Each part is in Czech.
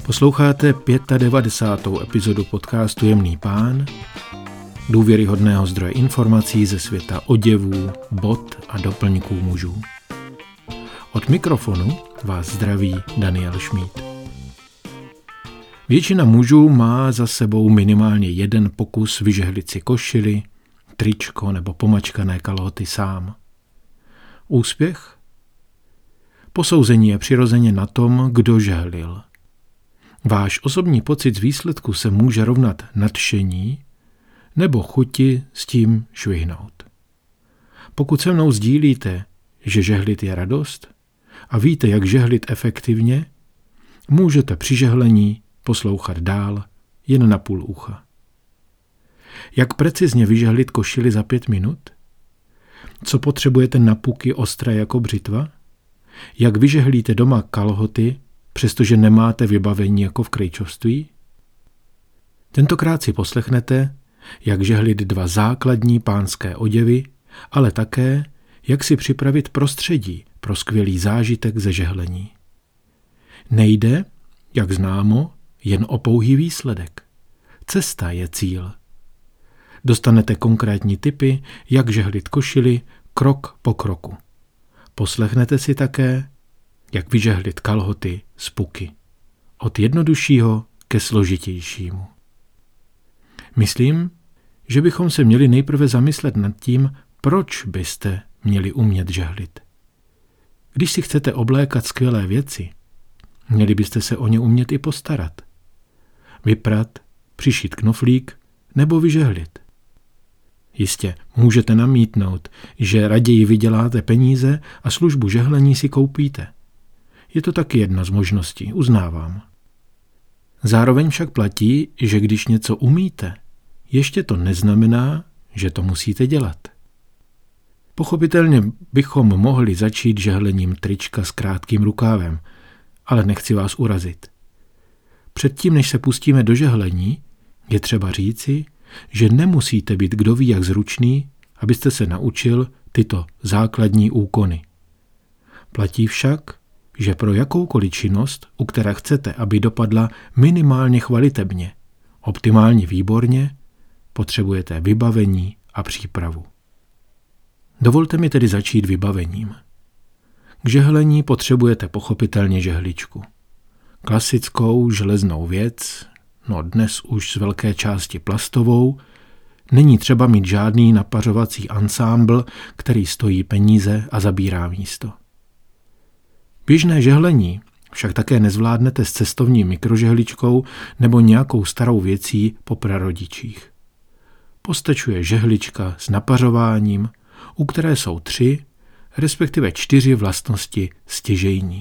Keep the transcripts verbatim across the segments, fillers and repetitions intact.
Posloucháte devadesátou pátou epizodu podcastu Jemný pán, důvěryhodného zdroje informací ze světa oděvů, bod a doplňků mužů. Od mikrofonu vás zdraví Daniel Šmíd. Většina mužů má za sebou minimálně jeden pokus vyžehlit si košili, tričko nebo pomačkané kalhoty sám. Úspěch? Posouzení je přirozeně na tom, kdo žehlil. Váš osobní pocit z výsledku se může rovnat nadšení nebo chuti s tím švihnout. Pokud se mnou sdílíte, že žehlit je radost a víte, jak žehlit efektivně, můžete při žehlení poslouchat dál jen na půl ucha. Jak precizně vyžehlit košili za pět minut? Co potřebujete na puky ostré jako břitva? Jak vyžehlíte doma kalhoty, přestože nemáte vybavení jako v krejčovství? Tentokrát si poslechnete, jak žehlit dva základní pánské oděvy, ale také, jak si připravit prostředí pro skvělý zážitek ze žehlení. Nejde, jak známo, jen o pouhý výsledek. Cesta je cíl. Dostanete konkrétní tipy, jak žehlit košili krok po kroku. Poslechnete si také, jak vyžehlit kalhoty z puky. Od jednoduššího ke složitějšímu. Myslím, že bychom se měli nejprve zamyslet nad tím, proč byste měli umět žehlit. Když si chcete oblékat skvělé věci, měli byste se o ně umět i postarat. Vyprat, přišít knoflík nebo vyžehlit. Jistě, můžete namítnout, že raději vyděláte peníze a službu žehlení si koupíte. Je to taky jedna z možností, uznávám. Zároveň však platí, že když něco umíte, ještě to neznamená, že to musíte dělat. Pochopitelně bychom mohli začít žehlením trička s krátkým rukávem, ale nechci vás urazit. Předtím, než se pustíme do žehlení, je třeba říci, že nemusíte být kdo ví jak zručný, abyste se naučil tyto základní úkony. Platí však, že pro jakoukoliv činnost, u které chcete, aby dopadla minimálně chvalitebně, optimálně výborně, potřebujete vybavení a přípravu. Dovolte mi tedy začít vybavením. K žehlení potřebujete pochopitelně žehličku. Klasickou železnou věc, no dnes už z velké části plastovou, není třeba mít žádný napařovací ansámbl, který stojí peníze a zabírá místo. Běžné žehlení však také nezvládnete s cestovní mikrožehličkou nebo nějakou starou věcí po prarodičích. Postačuje žehlička s napařováním, u které jsou tři, respektive čtyři vlastnosti stěžejní.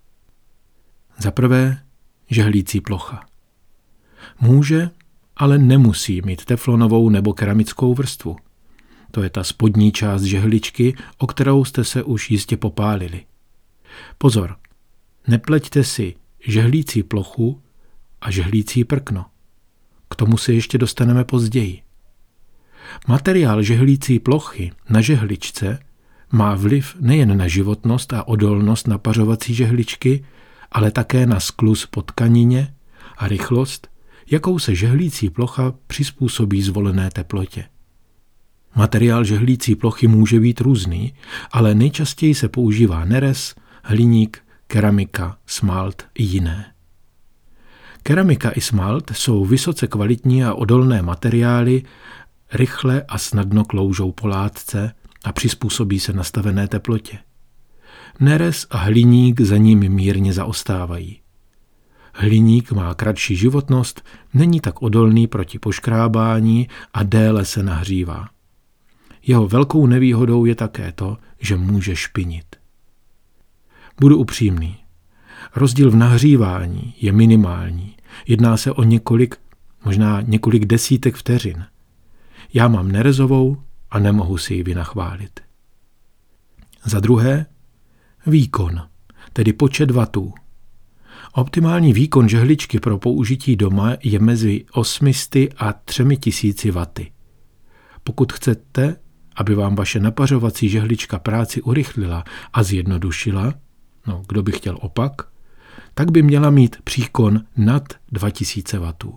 Za prvé, žehlící plocha. Může, ale nemusí mít teflonovou nebo keramickou vrstvu. To je ta spodní část žehličky, o kterou jste se už jistě popálili. Pozor, nepleťte si žehlící plochu a žehlící prkno. K tomu se ještě dostaneme později. Materiál žehlící plochy na žehličce má vliv nejen na životnost a odolnost napařovací žehličky, ale také na skluz po tkanině a rychlost, jakou se žehlící plocha přizpůsobí zvolené teplotě. Materiál žehlící plochy může být různý, ale nejčastěji se používá nerez, hliník, keramika, smalt i jiné. Keramika i smalt jsou vysoce kvalitní a odolné materiály, rychle a snadno kloužou po látce a přizpůsobí se nastavené teplotě. Nerez a hliník za nimi mírně zaostávají. Hliník má kratší životnost, není tak odolný proti poškrábání a déle se nahřívá. Jeho velkou nevýhodou je také to, že může špinit. Budu upřímný. Rozdíl v nahřívání je minimální. Jedná se o několik, možná několik desítek vteřin. Já mám nerezovou a nemohu si ji vynachválit. Za druhé, výkon, tedy počet wattů. Optimální výkon žehličky pro použití doma je mezi osm set a tři tisíce wattů. Pokud chcete, aby vám vaše napařovací žehlička práci urychlila a zjednodušila, no kdo by chtěl opak, tak by měla mít příkon nad dva tisíce wattů.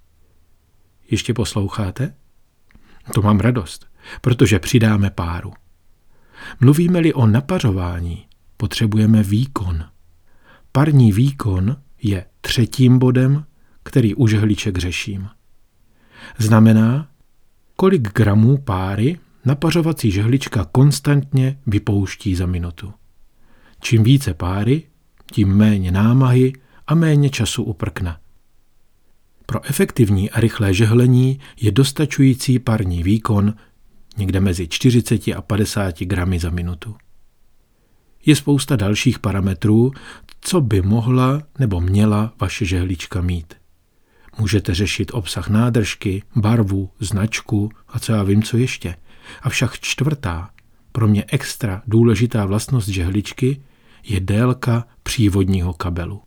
Ještě posloucháte? To mám radost, protože přidáme páru. Mluvíme-li o napařování, potřebujeme výkon. Parní výkon je třetím bodem, který u žehliček řeším. Znamená, kolik gramů páry napařovací žehlička konstantně vypouští za minutu. Čím více páry, tím méně námahy a méně času u prkna. Pro efektivní a rychlé žehlení je dostačující parní výkon někde mezi čtyřicet a padesát gramy za minutu. Je spousta dalších parametrů, co by mohla nebo měla vaše žehlička mít. Můžete řešit obsah nádržky, barvu, značku a co já vím, co ještě. Avšak čtvrtá, pro mě extra důležitá vlastnost žehličky je délka přívodního kabelu.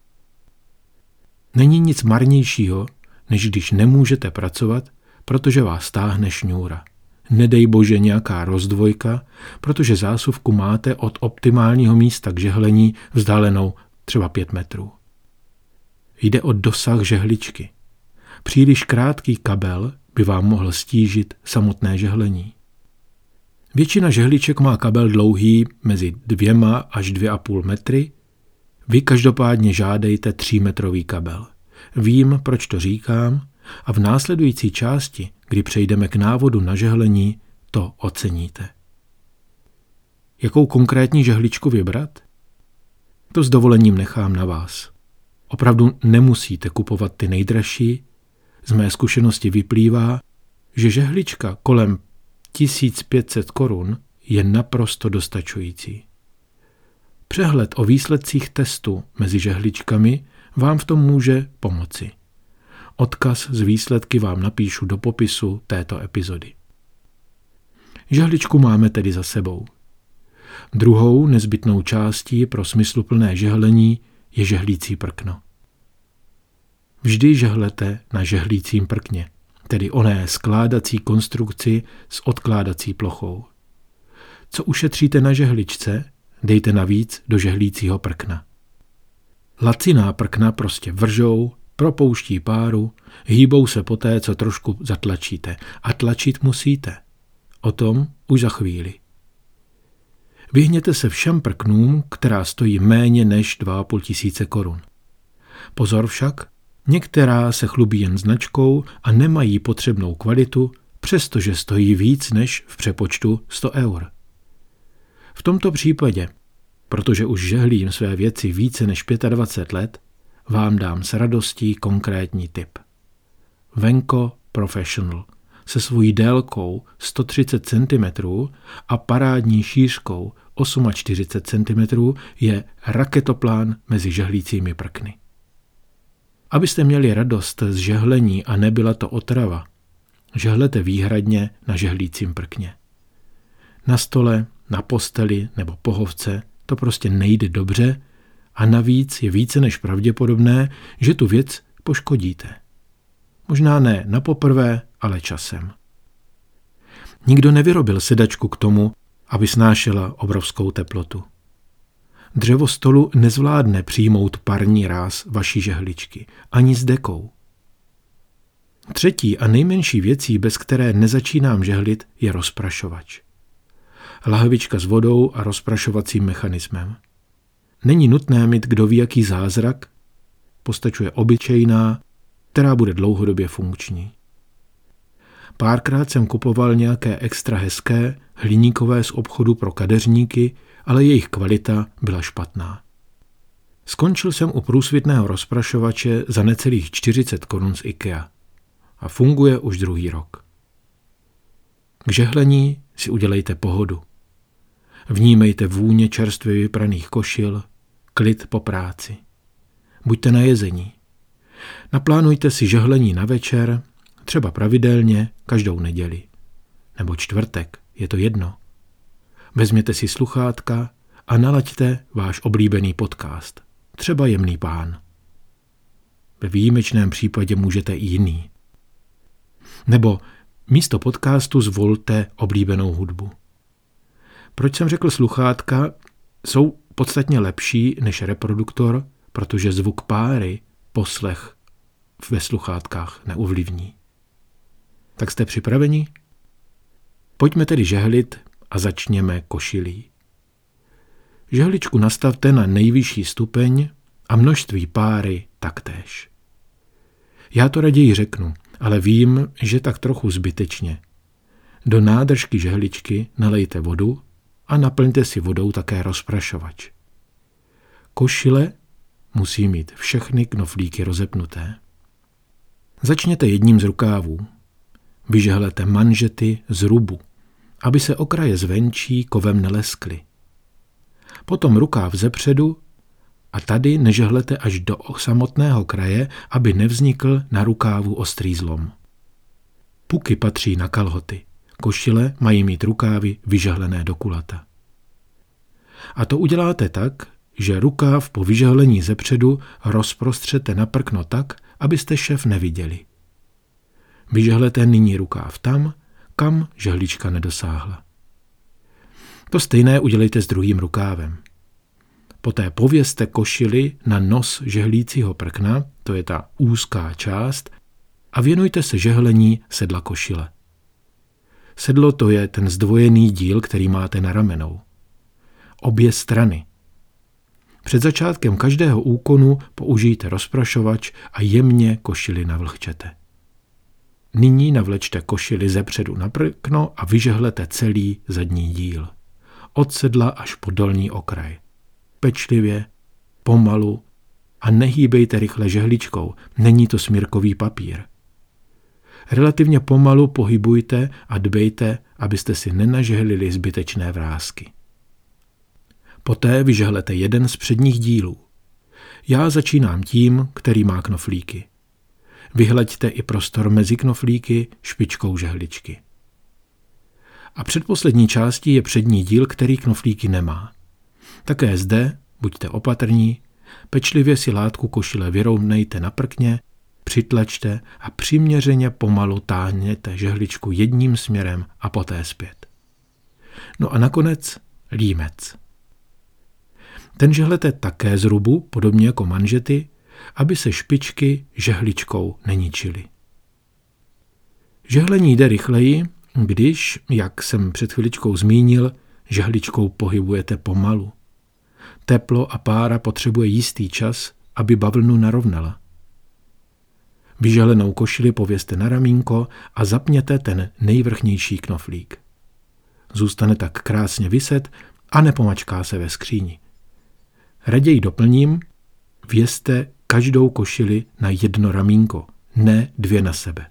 Není nic marnějšího, než když nemůžete pracovat, protože vás táhne šňůra. Nedej bože nějaká rozdvojka, protože zásuvku máte od optimálního místa k žehlení vzdálenou třeba pět metrů. Jde o dosah žehličky. Příliš krátký kabel by vám mohl stížit samotné žehlení. Většina žehliček má kabel dlouhý mezi dvěma až dvě a půl metry. Vy každopádně žádejte třímetrový kabel. Vím, proč to říkám, a v následující části, kdy přejdeme k návodu na žehlení, to oceníte. Jakou konkrétní žehličku vybrat? To s dovolením nechám na vás. Opravdu nemusíte kupovat ty nejdražší. Z mé zkušenosti vyplývá, že žehlička kolem tisíc pět set korun je naprosto dostačující. Přehled o výsledcích testu mezi žehličkami vám v tom může pomoci. Odkaz z výsledky vám napíšu do popisu této epizody. Žehličku máme tedy za sebou. Druhou nezbytnou částí pro smysluplné žehlení je žehlící prkno. Vždy žehlete na žehlícím prkně, tedy oné skládací konstrukci s odkládací plochou. Co ušetříte na žehličce, dejte navíc do žehlícího prkna. Laciná prkna prostě vržou, propouští páru, hýbou se poté, co trošku zatlačíte. A tlačit musíte. O tom už za chvíli. Vyhněte se všem prknům, která stojí méně než dva a půl tisíce korun. Pozor však, některá se chlubí jen značkou a nemají potřebnou kvalitu, přestože stojí víc než v přepočtu sto eur. V tomto případě, protože už žehlím své věci více než dvacet pět let, vám dám s radostí konkrétní tip. Venco Professional se svojí délkou sto třicet centimetrů a parádní šířkou čtyřicet osm centimetrů je raketoplán mezi žehlícími prkny. Abyste měli radost z žehlení a nebyla to otrava, žehlete výhradně na žehlícím prkně. Na stole, na posteli nebo pohovce to prostě nejde dobře a navíc je více než pravděpodobné, že tu věc poškodíte. Možná ne na poprvé, ale časem. Nikdo nevyrobil sedačku k tomu, aby snášela obrovskou teplotu. Dřevo stolu nezvládne přijmout parní ráz vaší žehličky, ani s dekou. Třetí a nejmenší věcí, bez které nezačínám žehlit, je rozprašovač. Lahvička s vodou a rozprašovacím mechanismem. Není nutné mít kdo ví jaký zázrak, postačuje obyčejná, která bude dlouhodobě funkční. Párkrát jsem kupoval nějaké extra hezké, hliníkové z obchodu pro kadeřníky, ale jejich kvalita byla špatná. Skončil jsem u průsvitného rozprašovače za necelých čtyřicet korun z IKEA a funguje už druhý rok. K žehlení si udělejte pohodu. Vnímejte vůně čerstvě vypraných košil, klid po práci. Buďte na jezení. Naplánujte si žehlení na večer, třeba pravidelně každou neděli. Nebo čtvrtek, je to jedno. Vezměte si sluchátka a nalaďte váš oblíbený podcast, třeba Jemný pán. Ve výjimečném případě můžete i jiný. Nebo místo podcastu zvolte oblíbenou hudbu. Proč jsem řekl sluchátka? Jsou podstatně lepší než reproduktor, protože zvuk páry poslech ve sluchátkách neovlivní. Tak jste připraveni? Pojďme tedy žehlit a začněme košilí. Žehličku nastavte na nejvyšší stupeň a množství páry taktéž. Já to raději řeknu, ale vím, že tak trochu zbytečně. Do nádržky žehličky nalejte vodu a naplňte si vodou také rozprašovač. Košile musí mít všechny knoflíky rozepnuté. Začněte jedním z rukávů. Vyžehlete manžety z rubu, aby se okraje zvenčí kovem neleskly. Potom rukáv zepředu a tady nežehlete až do samotného kraje, aby nevznikl na rukávu ostrý zlom. Puky patří na kalhoty. Košile mají mít rukávy vyžehlené do kulata. A to uděláte tak, že rukáv po vyžehlení zepředu rozprostřete na prkno tak, abyste šev neviděli. Vyžehlete nyní rukáv tam, kam žehlička nedosáhla. To stejné udělejte s druhým rukávem. Poté povězte košili na nos žehlícího prkna, to je ta úzká část, a věnujte se žehlení sedla košile. Sedlo to je ten zdvojený díl, který máte na ramenou. Obě strany. Před začátkem každého úkonu použijte rozprašovač a jemně košili navlhčete. Nyní navlečte košili zepředu na prkno a vyžehlete celý zadní díl. Od sedla až po dolní okraj. Pečlivě, pomalu a nehýbejte rychle žehličkou, není to smírkový papír. Relativně pomalu pohybujte a dbejte, abyste si nenažehlili zbytečné vrásky. Poté vyžehlete jeden z předních dílů. Já začínám tím, který má knoflíky. Vyhleďte i prostor mezi knoflíky špičkou žehličky. A předposlední částí je přední díl, který knoflíky nemá. Také zde buďte opatrní, pečlivě si látku košile vyrovnejte na prkně, přitlačte a přiměřeně pomalu táhněte žehličku jedním směrem a poté zpět. No a nakonec límec. Ten žehlete také z rubu, podobně jako manžety, aby se špičky žehličkou neničily. Žehlení jde rychleji, když, jak jsem před chviličkou zmínil, žehličkou pohybujete pomalu. Teplo a pára potřebuje jistý čas, aby bavlnu narovnala. Vyžehlenou košili povězte na ramínko a zapněte ten nejvrchnější knoflík. Zůstane tak krásně viset a nepomačká se ve skříni. Raději doplním, vězte každou košili na jedno ramínko, ne dvě na sebe.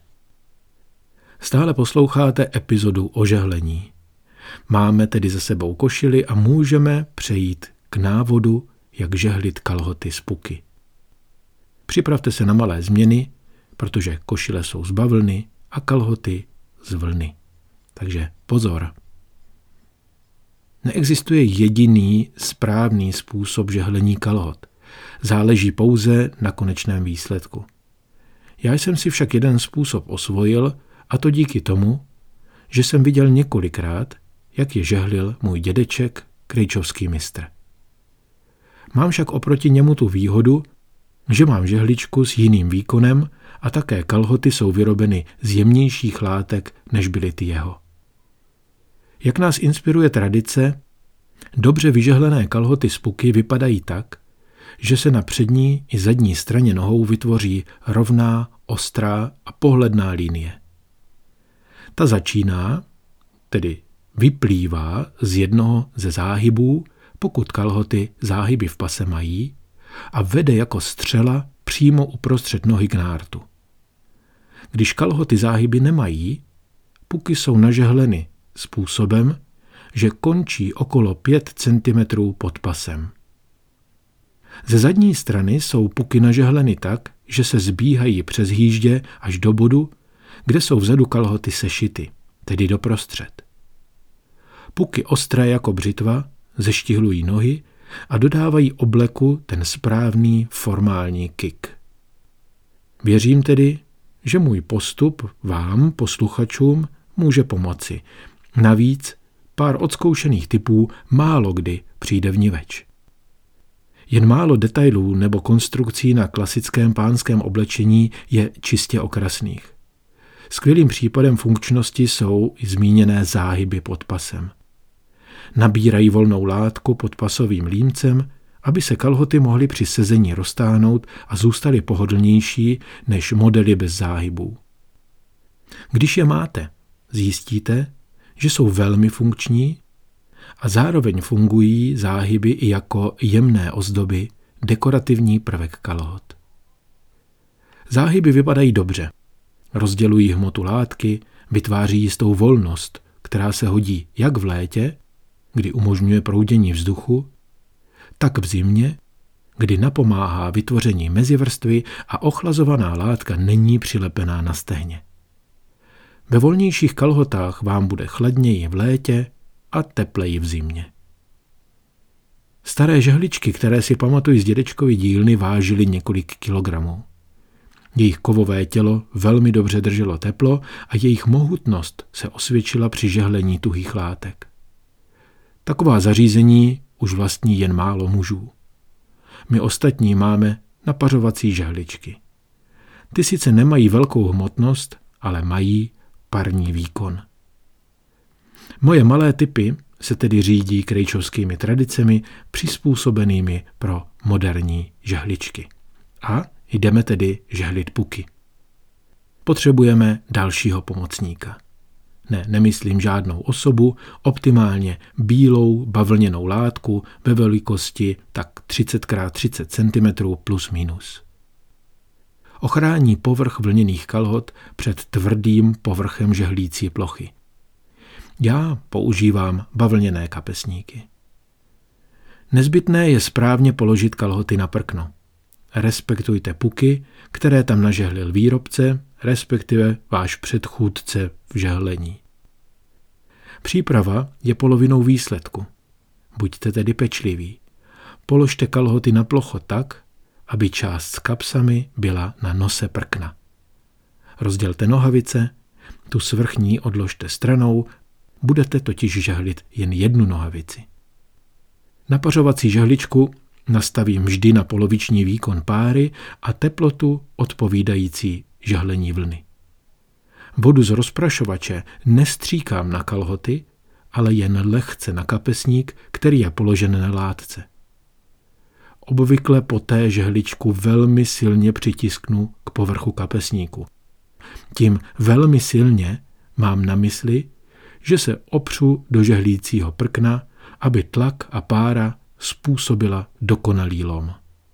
Stále posloucháte epizodu o žehlení. Máme tedy za sebou košili a můžeme přejít k návodu, jak žehlit kalhoty z puky. Připravte se na malé změny, protože košile jsou z bavlny a kalhoty z vlny. Takže pozor. Neexistuje jediný správný způsob žehlení kalhot. Záleží pouze na konečném výsledku. Já jsem si však jeden způsob osvojil, a to díky tomu, že jsem viděl několikrát, jak je žehlil můj dědeček, krejčovský mistr. Mám však oproti němu tu výhodu, že mám žehličku s jiným výkonem a také kalhoty jsou vyrobeny z jemnějších látek, než byly ty jeho. Jak nás inspiruje tradice, dobře vyžehlené kalhoty z puky vypadají tak, že se na přední i zadní straně nohou vytvoří rovná, ostrá a pohledná linie. Ta začíná, tedy vyplývá z jednoho ze záhybů, pokud kalhoty záhyby v pase mají, a vede jako střela přímo uprostřed nohy k nártu. Když kalhoty záhyby nemají, puky jsou nažehleny způsobem, že končí okolo pět centimetrů pod pasem. Ze zadní strany jsou puky nažehleny tak, že se zbíhají přes hýždě až do bodu, kde jsou vzadu kalhoty sešity, tedy doprostřed. Puky ostré jako břitva zeštihlují nohy a dodávají obleku ten správný formální kick. Věřím tedy, že můj postup vám, posluchačům, může pomoci. Navíc pár odzkoušených typů málo kdy přijde vniveč. Jen málo detailů nebo konstrukcí na klasickém pánském oblečení je čistě okrasných. Skvělým případem funkčnosti jsou i zmíněné záhyby pod pasem. Nabírají volnou látku pod pasovým límcem, aby se kalhoty mohly při sezení roztáhnout a zůstaly pohodlnější než modely bez záhybů. Když je máte, zjistíte, že jsou velmi funkční a zároveň fungují záhyby i jako jemné ozdoby, dekorativní prvek kalhot. Záhyby vypadají dobře, rozdělují hmotu látky, vytváří jistou volnost, která se hodí jak v létě, kdy umožňuje proudění vzduchu, tak v zimě, kdy napomáhá vytvoření mezivrstvy a ochlazovaná látka není přilepená na stehně. Ve volnějších kalhotách vám bude chladněji v létě a tepleji v zimě. Staré žehličky, které si pamatují z dědečkovy dílny, vážily několik kilogramů. Jejich kovové tělo velmi dobře drželo teplo a jejich mohutnost se osvědčila při žehlení tuhých látek. Taková zařízení už vlastní jen málo mužů. My ostatní máme napařovací žehličky. Ty sice nemají velkou hmotnost, ale mají parní výkon. Moje malé tipy se tedy řídí krejčovskými tradicemi přizpůsobenými pro moderní žehličky. A jdeme tedy žehlit puky. Potřebujeme dalšího pomocníka. Ne, nemyslím žádnou osobu, optimálně bílou bavlněnou látku ve velikosti tak třicet krát třicet centimetrů plus minus. Ochrání povrch vlněných kalhot před tvrdým povrchem žehlící plochy. Já používám bavlněné kapesníky. Nezbytné je správně položit kalhoty na prkno. Respektujte puky, které tam nažehlil výrobce, respektive váš předchůdce v žehlení. Příprava je polovinou výsledku. Buďte tedy pečliví. Položte kalhoty na plocho tak, aby část s kapsami byla na nose prkna. Rozdělte nohavice, tu svrchní odložte stranou, budete totiž žehlit jen jednu nohavici. Napařovací žehličku nastavím vždy na poloviční výkon páry a teplotu odpovídající žehlení vlny. Vodu z rozprašovače nestříkám na kalhoty, ale jen lehce na kapesník, který je položen na látce. Obvykle poté žehličku velmi silně přitisknu k povrchu kapesníku. Tím velmi silně mám na mysli, že se opřu do žehlícího prkna, aby tlak a pára způsobila dokonalý lom.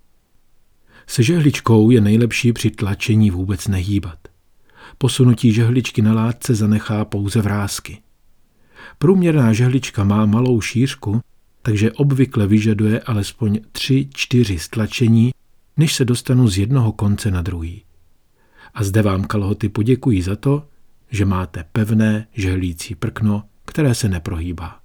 Se žehličkou je nejlepší při tlačení vůbec nehýbat. Posunutí žehličky na látce zanechá pouze vrásky. Průměrná žehlička má malou šířku, takže obvykle vyžaduje alespoň tři čtyři stlačení, než se dostanu z jednoho konce na druhý. A zde vám kalhoty poděkují za to, že máte pevné žehlící prkno, které se neprohýbá.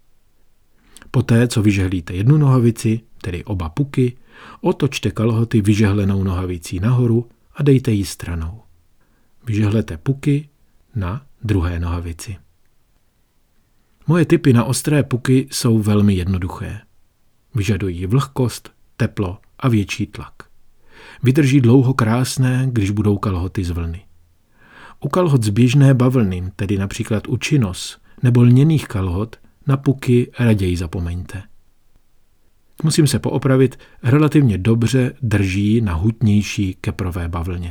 Poté, co vyžehlíte jednu nohavici, tedy oba puky, otočte kalhoty vyžehlenou nohavicí nahoru a dejte ji stranou. Vyžehlete puky na druhé nohavici. Moje tipy na ostré puky jsou velmi jednoduché. Vyžadují vlhkost, teplo a větší tlak. Vydrží dlouho krásné, když budou kalhoty z vlny. U kalhot z běžné bavlny, tedy například u činos nebo lněných kalhot, na puky raději zapomeňte. Musím se poopravit, relativně dobře drží na hutnější keprové bavlně.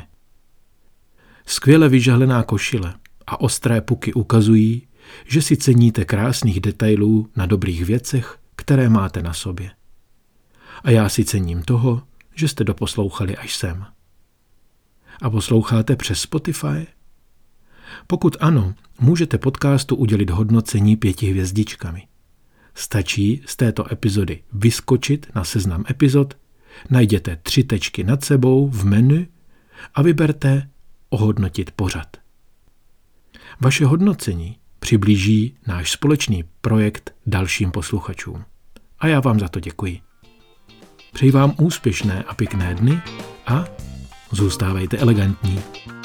Skvěle vyžehlená košile a ostré puky ukazují, že si ceníte krásných detailů na dobrých věcech, které máte na sobě. A já si cením toho, že jste doposlouchali až sem. A posloucháte přes Spotify? Pokud ano, můžete podcastu udělit hodnocení pěti hvězdičkami. Stačí z této epizody vyskočit na seznam epizod, najděte tři tečky nad sebou v menu a vyberte ohodnotit pořad. Vaše hodnocení přiblíží náš společný projekt dalším posluchačům. A já vám za to děkuji. Přeji vám úspěšné a pěkné dny a zůstávejte elegantní.